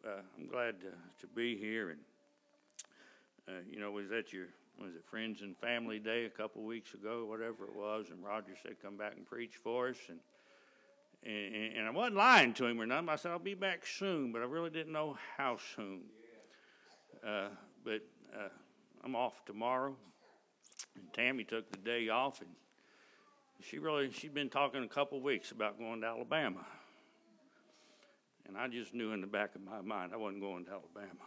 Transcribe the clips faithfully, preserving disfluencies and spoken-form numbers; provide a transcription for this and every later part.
uh, I'm glad to, to be here. And, uh, you know, was that your, was it Friends and Family Day a couple weeks ago, whatever it was, and Roger said, come back and preach for us. And, and, and I wasn't lying to him or nothing. I said, I'll be back soon, but I really didn't know how soon. Uh, but uh, I'm off tomorrow. And Tammy took the day off, and she really, she'd been talking a couple weeks about going to Alabama. And I just knew in the back of my mind I wasn't going to Alabama.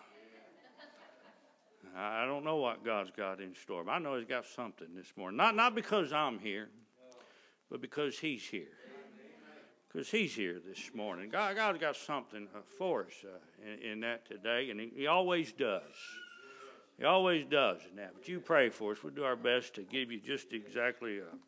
I don't know what God's got in store, but I know He's got something this morning. Not, not because I'm here, but because He's here. Because He's here this morning. God, God's got something for us uh, in, in that today, and he, he always does. He always does in that. But you pray for us. We'll do our best to give you just exactly uh,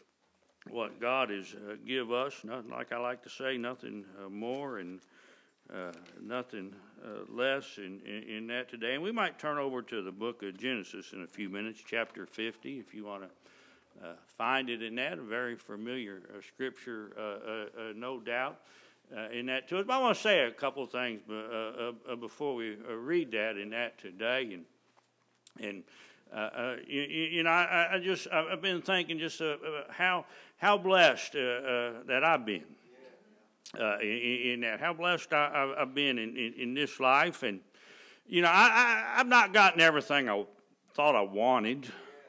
what God has uh, give us. Nothing, like I like to say, nothing uh, more and uh, nothing uh, less in, in, in that today. And we might turn over to the book of Genesis in a few minutes, chapter fifty, if you want to uh, find it in that. A very familiar uh, scripture, uh, uh, uh, no doubt, uh, in that to us. But I want to say a couple of things uh, uh, uh, before we uh, read that in that today. And and uh, uh, you, you know, I, I just I've been thinking just uh, how how blessed uh, uh, that I've been. Uh, in, in that, how blessed I, I've been in, in, in this life. And, you know, I, I, I've not gotten everything I thought I wanted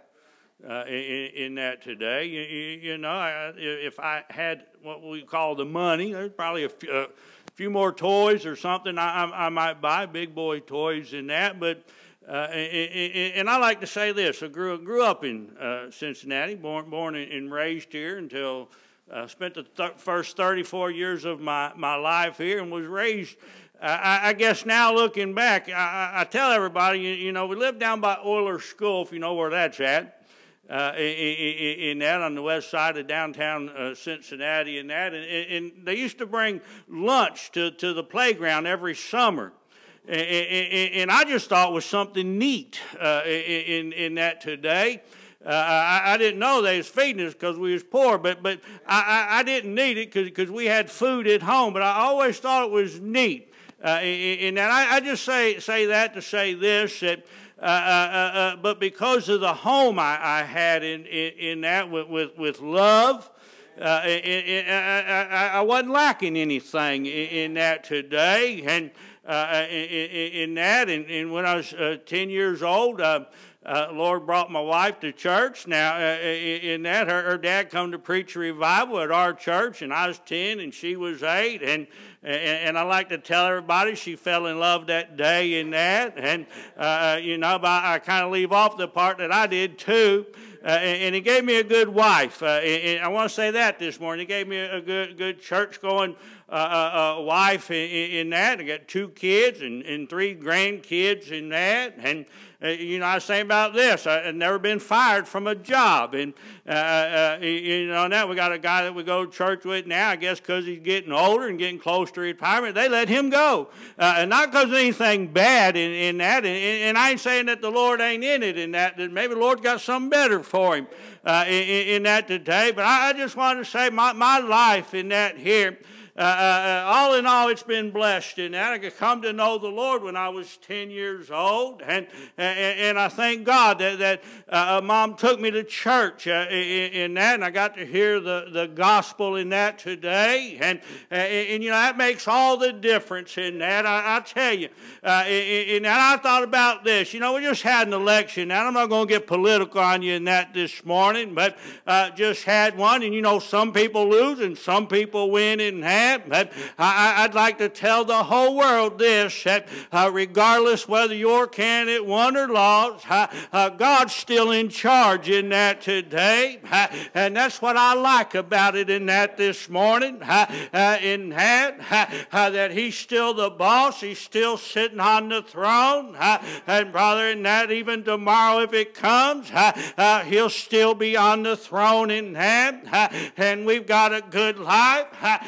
uh, in, in that today. You, you know, I, if I had what we call the money, there's probably a few, a few more toys or something I, I, I might buy, big boy toys in that. But, uh, and, and I like to say this, I grew, grew up in uh, Cincinnati, born, born and raised here until... I uh, spent the th- first thirty-four years of my, my life here and was raised, uh, I, I guess now looking back, I, I tell everybody, you, you know, we live down by Euler School, if you know where that's at, uh, in, in, in that on the west side of downtown uh, Cincinnati and that. And, and they used to bring lunch to, to the playground every summer. And, and, and I just thought it was something neat uh, in, in that today. Uh, I, I didn't know they was feeding us because we was poor, but but I, I, I didn't need it because we had food at home. But I always thought it was neat. Uh, in that, I, I just say say that to say this that. Uh, uh, uh, but because of the home I, I had in, in in that with with, with love, uh, in, in, I, I wasn't lacking anything in, in that today. And uh, in, in that, and, and when I was uh, ten years old. Uh, Uh, Lord brought my wife to church. Now, uh, in that, her, her dad come to preach a revival at our church, and I was ten, and she was eight. And and, and I like to tell everybody she fell in love that day in that. And, uh, you know, but I, I kind of leave off the part that I did, too. Uh, and, and he gave me a good wife. Uh, and, and I want to say that this morning. He gave me a good, good church-going uh, uh, wife in, in that. I got two kids and, and three grandkids in that. And Uh, you know, I was saying about this. I had never been fired from a job. And, uh, uh, you know, now we got a guy that we go to church with now, I guess because he's getting older and getting close to retirement, they let him go. Uh, and not because of anything bad in, in that. And, and I ain't saying that the Lord ain't in it in that. That maybe the Lord got something better for him uh, in, in that today. But I, I just wanted to say my, my life in that here, Uh, uh, all in all, it's been blessed in that. I could come to know the Lord when I was ten years old, and and, and I thank God that that uh, Mom took me to church uh, in, in that, and I got to hear the, the gospel in that today, and, and and you know that makes all the difference in that. I, I tell you, uh, in that I thought about this. You know, we just had an election. Now I'm not going to get political on you in that this morning, but uh, just had one, and you know some people lose and some people win in that. But I, I'd like to tell the whole world this, that uh, regardless whether your candidate won or lost, uh, uh, God's still in charge in that today. Uh, and that's what I like about it in that this morning. Uh, uh, in that, uh, uh, that He's still the boss. He's still sitting on the throne. Uh, and brother, in that, even tomorrow if it comes, uh, uh, He'll still be on the throne in that. Uh, and we've got a good life. Uh, and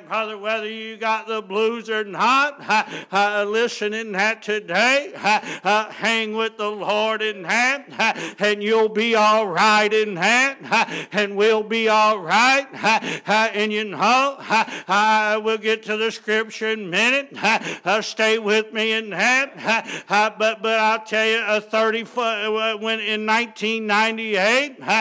And brother, whether you got the blues or not, uh, uh, listen in that today. Uh, uh, hang with the Lord in that, uh, and you'll be all right in that, uh, and we'll be all right. Uh, uh, and you know, uh, I will get to the scripture in a minute. Uh, uh, stay with me in that. Uh, uh, but but I'll tell you, a thirty foot when in nineteen ninety-eight, uh,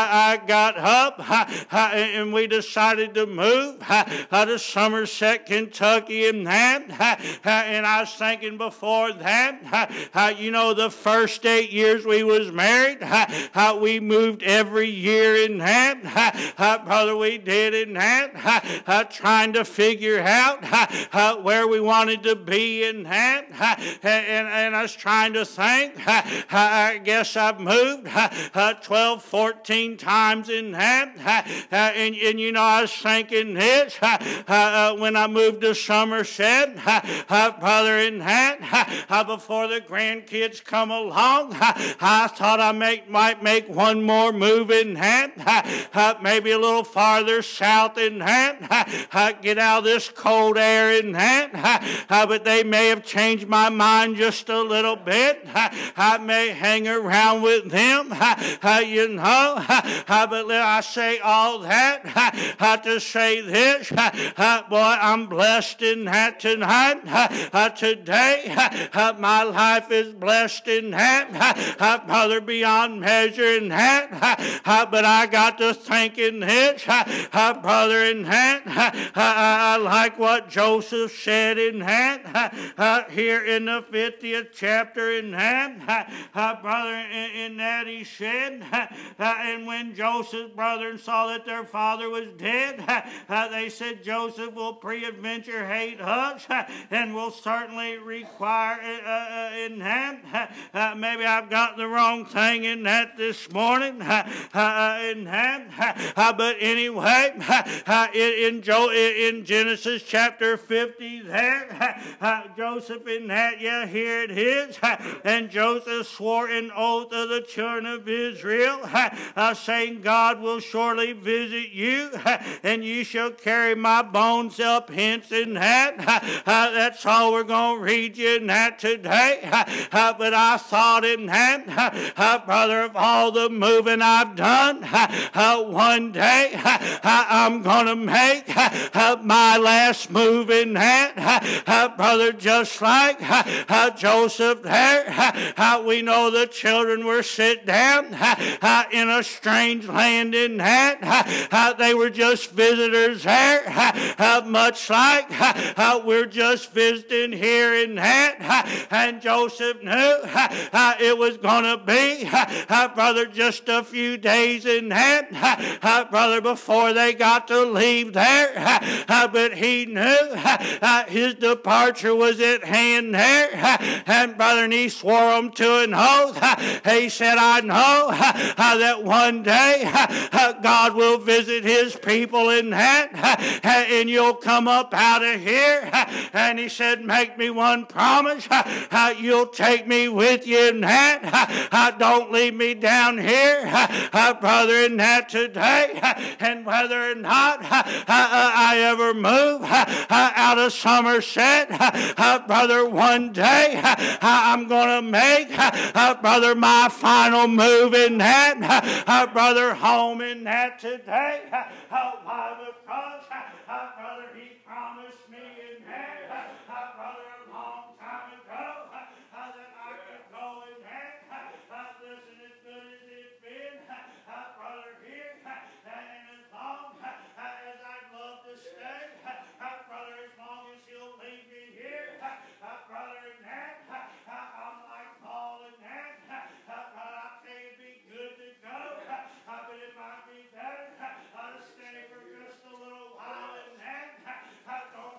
I got up uh, uh, and we decided to move uh, uh, to Somerset, Kentucky, and that. Uh, uh, and I was thinking before that, uh, uh, you know, the first eight years we was married, uh, uh, we moved every year in that. Uh, uh, brother, we did in that, uh, uh, trying to figure out uh, uh, where we wanted to be in that. Uh, and, and I was trying to think. Uh, uh, I guess I've moved uh, uh, twelve, fourteen times in that. Uh, uh, and, and, you know, I was thinking this uh, uh, when I moved to Somerset, uh, uh, brother, in that, uh, uh, before the grandkids come along, uh, I thought I make, might make one more move in that, uh, uh, maybe a little farther south in that, uh, uh, get out of this cold air in that, uh, uh, but they may have changed my mind just a little bit. Uh, I may hang around with them, uh, uh, you know, uh, uh, but I say all that uh, uh, to say this, uh, uh, boy, I'm blessed in that tonight, uh, uh, today, uh, uh, my life is blessed in that, uh, uh, brother, beyond measure in that, uh, uh, but I got to thinking this, uh, uh, brother, in that, uh, uh, I like what Joseph said in that, uh, uh, here in the fiftieth chapter in that, uh, uh, brother, in, in that he said, uh, uh, and when Joseph's brothers saw that their father was dead, uh, uh, they said, Joseph will pre-adventure hate us, uh, and will certainly require uh, uh, in that. Uh, uh, maybe I've got the wrong thing in that this morning, uh, uh, in that, uh, but anyway, uh, uh, in, in, jo- in Genesis chapter fifty there, uh, uh, Joseph in that, yeah, here it is, uh, and Joseph swore an oath of the children of Israel, uh, uh, saying, God will surely visit you, uh, and you shall carry my bones up hence in that. Uh, uh, that's all we're going to read you in that today. Uh, uh, but I thought in that, uh, uh, brother, of all the moving I've done, uh, uh, one day uh, uh, I'm going to make uh, uh, my last move in that. Uh, uh, brother, just like uh, uh, Joseph there, uh, uh, we know the children were sit down uh, uh, in a strange land in that. Uh, uh, they were just visitors there, uh, uh, much like uh, uh, we're just visiting here in that. Uh, and Joseph knew uh, uh, it was going to be, uh, uh, brother, just a few days in that, uh, uh, brother, before they got to leave there. Uh, uh, but he knew uh, uh, his departure was at hand there. Uh, and brother, and he swore him to an oath. Uh, he said, I know uh, uh, that one day uh, uh, God will visit his people in that, uh, and you'll come up out of here. Uh, and he said, make me one promise. Uh, uh, you'll take me with you in that. Uh, uh, don't leave me down here, uh, uh, brother, in that today. Uh, and whether or not uh, uh, I ever move uh, uh, out of Somerset, uh, uh, brother, one day uh, I'm going to make, uh, uh, brother, my final move in that, uh, uh, brother, home in that today. Uh, uh, why? Because, uh, uh, brother, he promised me in that, uh, uh, brother, a long time ago, uh, uh, that I could go in that. Uh, uh, listen, as good as it's been, uh, uh, brother, here, uh, and as long uh, as I'd love to stay, uh, uh, brother, as long as he'll leave me here, uh, uh, brother, in that, uh, uh, I'm like Paul in that, uh, uh, but I'll tell you, it'd be good to go, uh, uh, but it might be better uh, to stay for just a little while in that. Uh, don't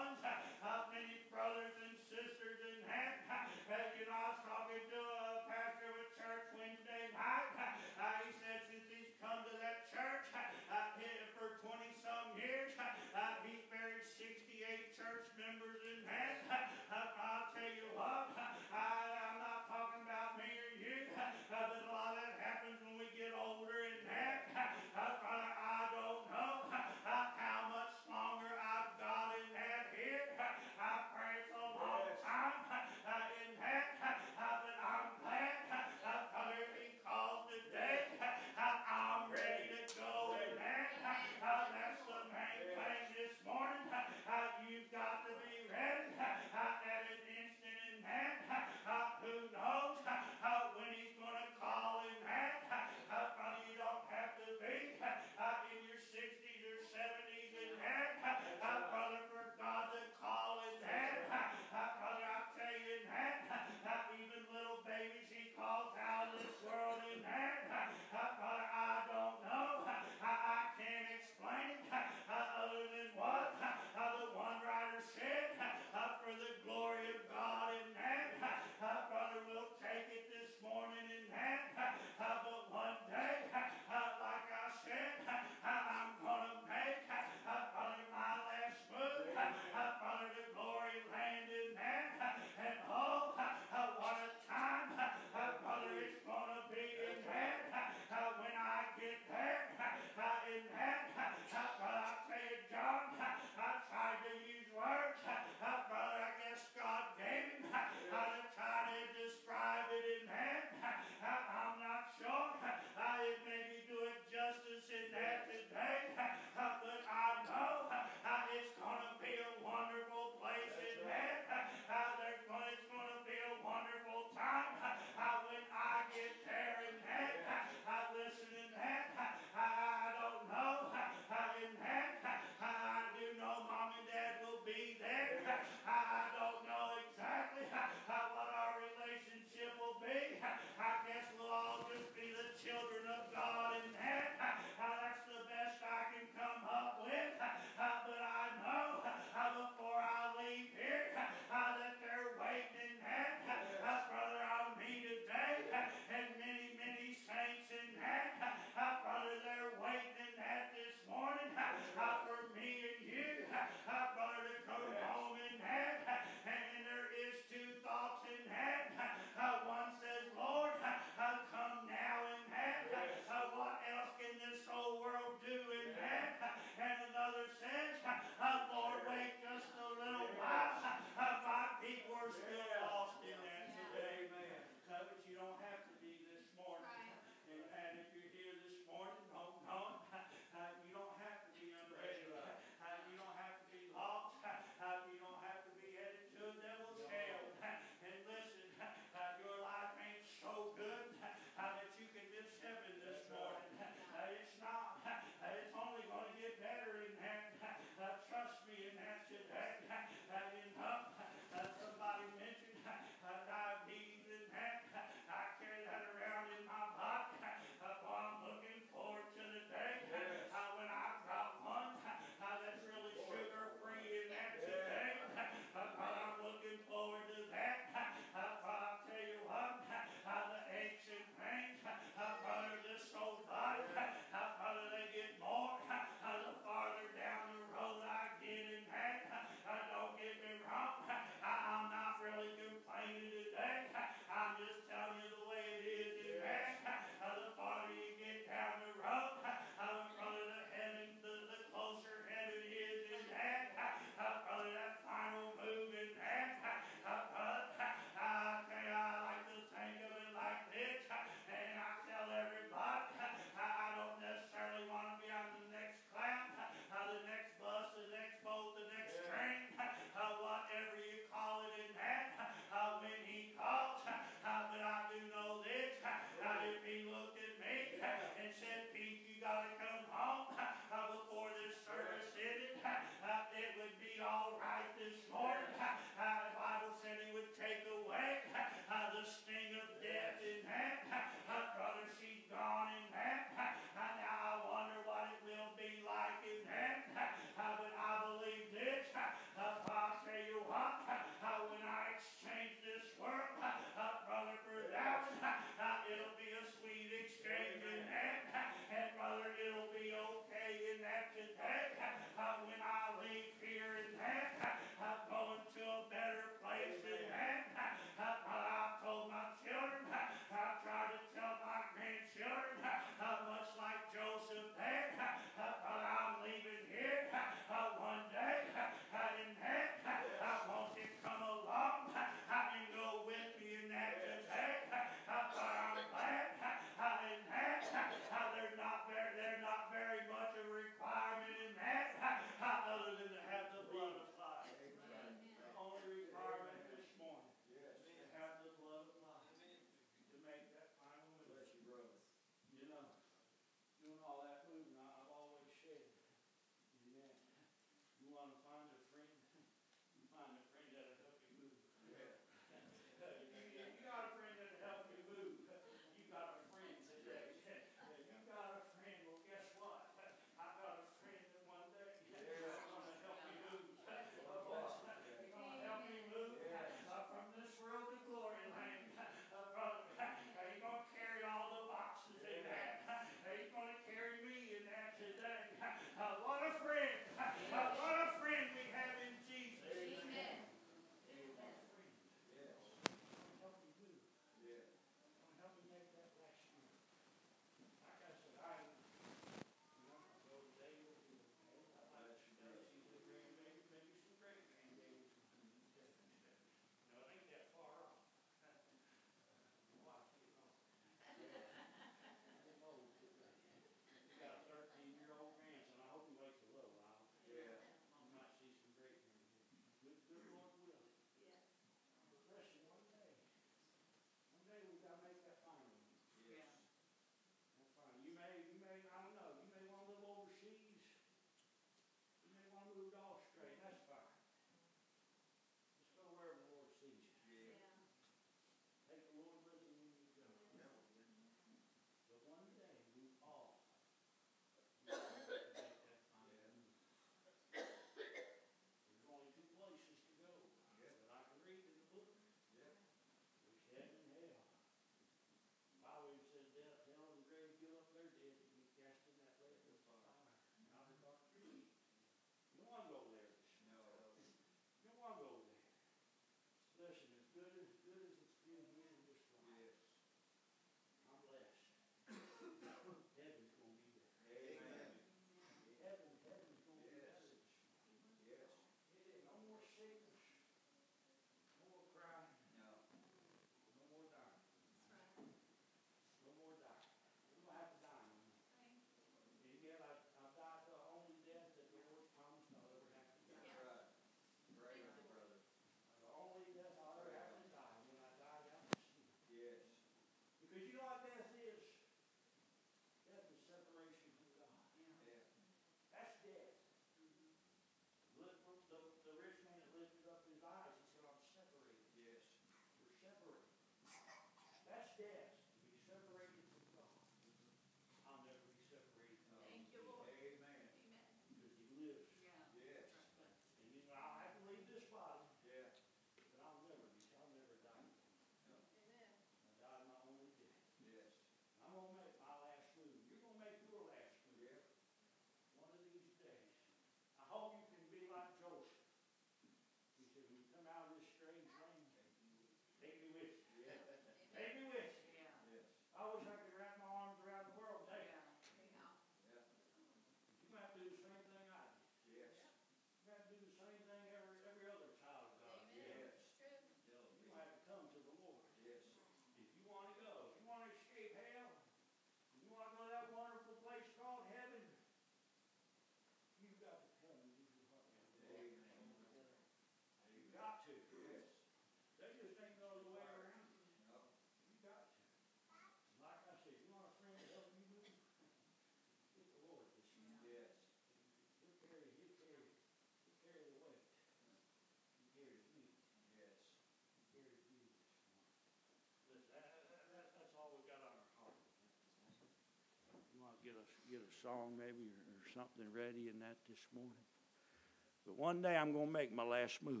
get a, get a song maybe or, or something ready in that this morning. But one day I'm going to make my last move.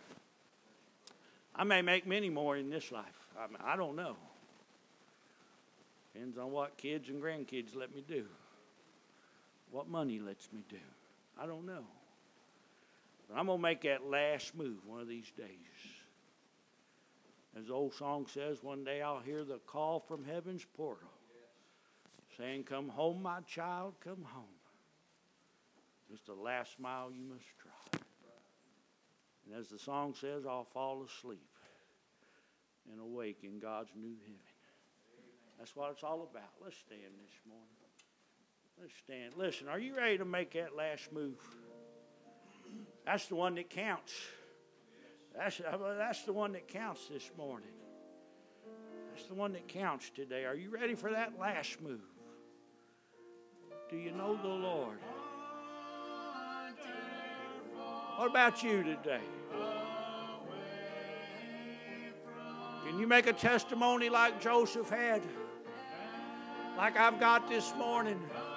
I may make many more in this life. I mean, I don't know. Depends on what kids and grandkids let me do. What money lets me do. I don't know. But I'm going to make that last move one of these days. As the old song says, one day I'll hear the call from heaven's portal saying, come home, my child, come home. Just the last mile you must try. And as the song says, I'll fall asleep and awake in God's new heaven. That's what it's all about. Let's stand this morning. Let's stand. Listen, are you ready to make that last move? That's the one that counts. That's, that's the one that counts this morning. That's the one that counts today. Are you ready for that last move? Do you know the Lord? What about you today? Can you make a testimony like Joseph had? Like I've got this morning?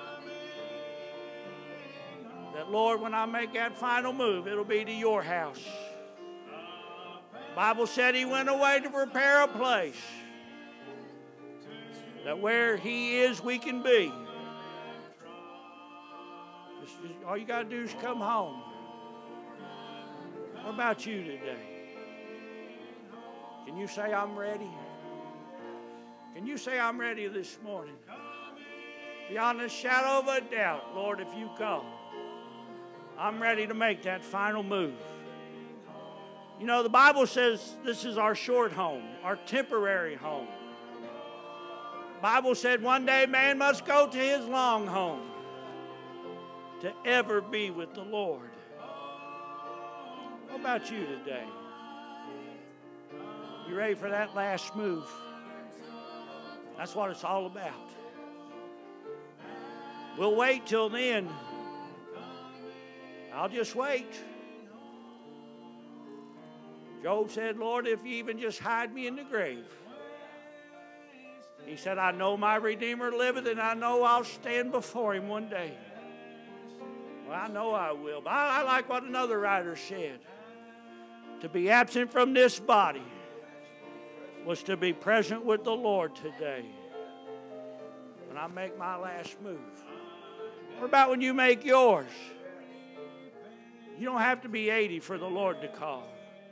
That, Lord, when I make that final move, it'll be to your house. The Bible said he went away to prepare a place. That where he is, we can be. Just, just, all you got to do is come home. What about you today? Can you say, I'm ready? Can you say, I'm ready this morning? Beyond the shadow of a doubt, Lord, if you come, I'm ready to make that final move. You know, the Bible says this is our short home, our temporary home. The Bible said one day man must go to his long home to ever be with the Lord. What about you today? You ready for that last move? That's what it's all about. We'll wait till then. I'll just wait. Job said, Lord, if you even just hide me in the grave. He said, I know my Redeemer liveth, and I know I'll stand before him one day. Well, I know I will. But I, I like what another writer said. To be absent from this body was to be present with the Lord today. When I make my last move. What about when you make yours? You don't have to be eighty for the Lord to call.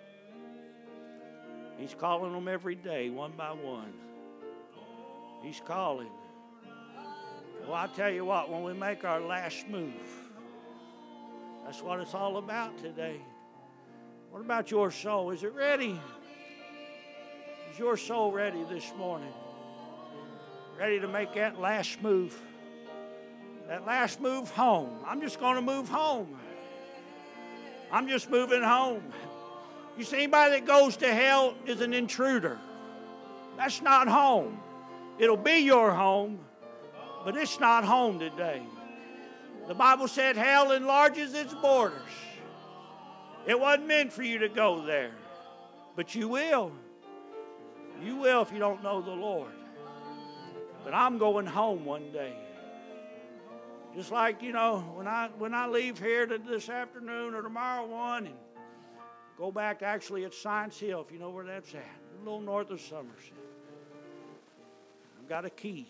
He's calling them every day, one by one. He's calling. Well, I tell you what, when we make our last move, that's what it's all about today. What about your soul? Is it ready? Is your soul ready this morning? Ready to make that last move? That last move home. I'm just going to move home. I'm just moving home. You see, anybody that goes to hell is an intruder. That's not home. It'll be your home, but it's not home today. The Bible said hell enlarges its borders. It wasn't meant for you to go there, but you will. You will if you don't know the Lord. But I'm going home one day. Just like, you know, when I when I leave here to this afternoon or tomorrow one and go back to actually at Science Hill, if you know where that's at, a little north of Somerset. I've got a key.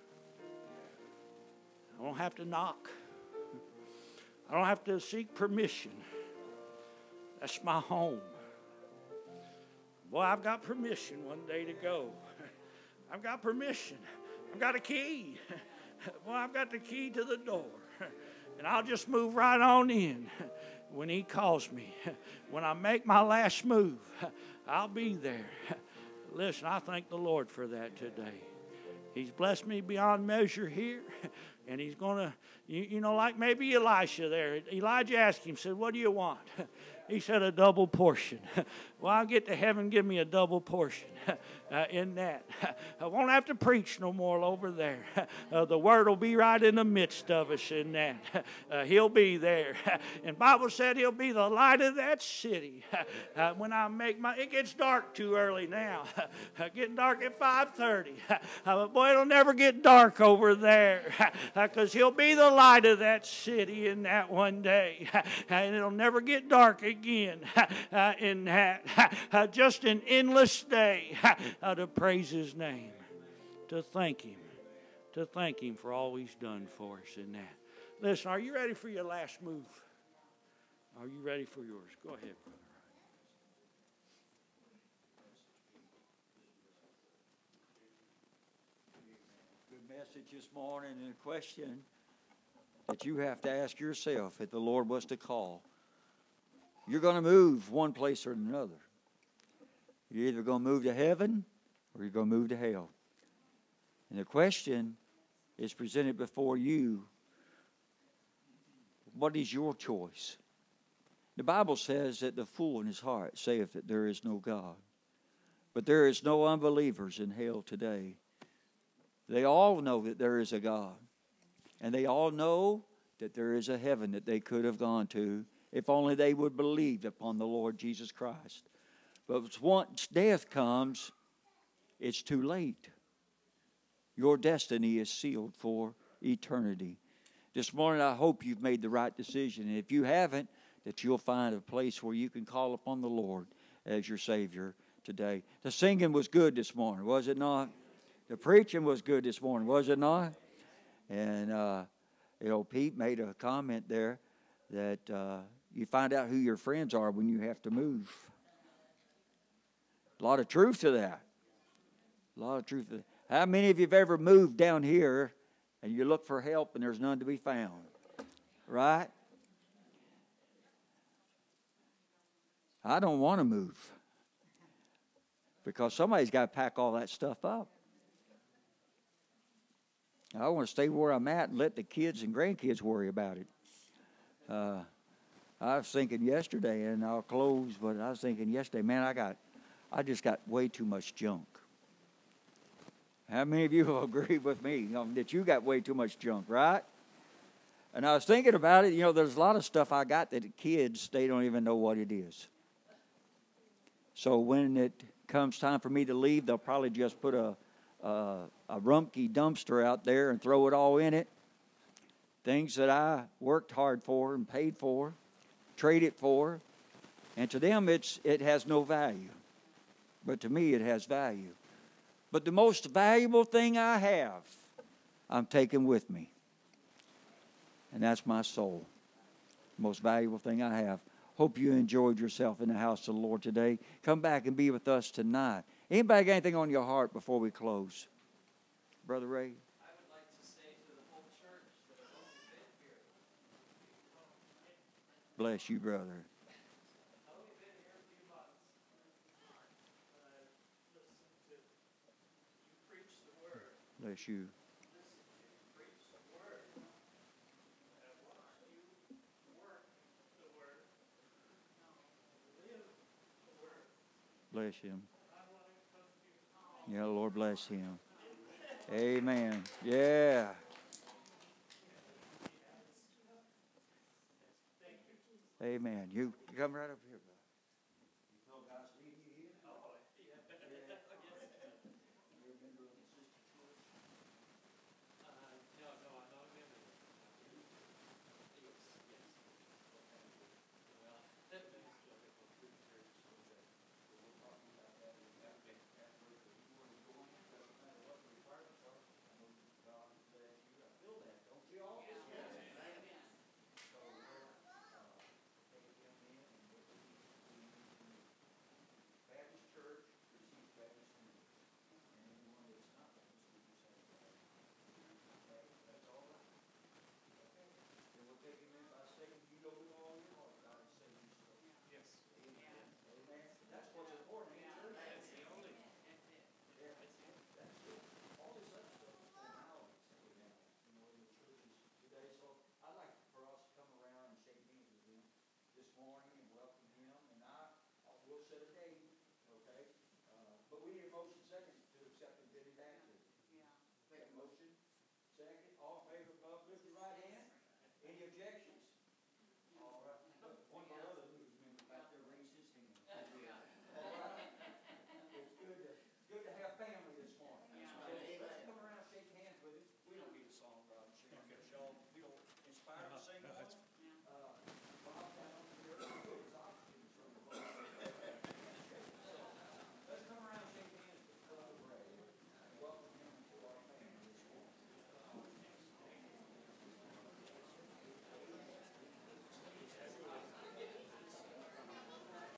I don't have to knock. I don't have to seek permission. That's my home. Boy, I've got permission one day to go. I've got permission. I've got a key. Well, I've got the key to the door. And I'll just move right on in when he calls me. When I make my last move, I'll be there. Listen, I thank the Lord for that today. He's blessed me beyond measure here. And he's going to, you, you know, like maybe Elisha there. Elijah asked him, said, what do you want? He said, a double portion. Well, I'll get to heaven, give me a double portion uh, in that. I won't have to preach no more over there. Uh, the word will be right in the midst of us in that. Uh, he'll be there. And Bible said he'll be the light of that city. Uh, when I make my, it gets dark too early now. Uh, getting dark at five thirty. Uh, but boy, it'll never get dark over there. Because He'll be the light of that city in that one day. And it'll never get dark again in that. Just an endless day to praise His name, to thank Him, to thank Him for all He's done for us in that. Listen, are you ready for your last move? Are you ready for yours? Go ahead, brother. Good message this morning, and a question that you have to ask yourself if the Lord was to call. You're going to move one place or another. You're either going to move to heaven or you're going to move to hell. And the question is presented before you. What is your choice? The Bible says that the fool in his heart saith that there is no God. But there is no unbelievers in hell today. They all know that there is a God. And they all know that there is a heaven that they could have gone to if only they would believe upon the Lord Jesus Christ. But once death comes, it's too late. Your destiny is sealed for eternity. This morning, I hope you've made the right decision. And if you haven't, that you'll find a place where you can call upon the Lord as your Savior today. The singing was good this morning, was it not? The preaching was good this morning, was it not? And, uh, you know, Pete made a comment there that uh, you find out who your friends are when you have to move. A lot of truth to that. A lot of truth to that. How many of you have ever moved down here and you look for help and there's none to be found? Right? I don't want to move because somebody's got to pack all that stuff up. I want to stay where I'm at and let the kids and grandkids worry about it. Uh, I was thinking yesterday, and I'll close, but I was thinking yesterday, man, I got, I just got way too much junk. How many of you will agree with me, you know, that you got way too much junk, right? And I was thinking about it, you know, there's a lot of stuff I got that the kids, they don't even know what it is. So when it comes time for me to leave, they'll probably just put a, a, a Rumpke dumpster out there and throw it all in it. Things that I worked hard for and paid for, traded for. And to them, it's it has no value. But to me, it has value. But the most valuable thing I have, I'm taking with me. And that's my soul. The most valuable thing I have. Hope you enjoyed yourself in the house of the Lord today. Come back and be with us tonight. Anybody got anything on your heart before we close? Brother Ray? I would like to say to the whole church that have only been here. Bless you, brother. I've only been here a few months, but I've listened to you preach the word. Bless you. Listen to you preach the word. And I've watched you work the word, live the word. Bless him. I want to come to you. Yeah, Lord bless him. Amen. Yeah. Amen. You come right up here, brother. You feel God's leading you here? Oh, yeah. Yeah. You're a member of the sister church? Uh, no, no, I'm not a member. Yes, yes. Well, that ministry of the good church was a We'll talk about that in a minute. Afterwards, if you want to join, it doesn't matter what the requirements are. I know God has blessed you. I feel that. Don't you all? Yes. So we're uh, taking him in and what we need to do. Baptist Church receives Baptist members. And anyone that's not Baptist, we just have to have. Okay? That's all right. Okay? Then we'll take him in by saying, you know with all your heart, God has saved you so. Yes. Amen. Amen. That's what's important, ain't it? That's the only. Yeah, that's it. All this other stuff is formalities that we have, you know, in the churches today. So I'd like for us to come around and shake hands with him this morning and welcome him. And I, I will set a date, okay? Uh, but we need a motion second to accept him to the baptism. Yeah. Make a motion. Second. All in favor, above, lift your right hand. Any objection?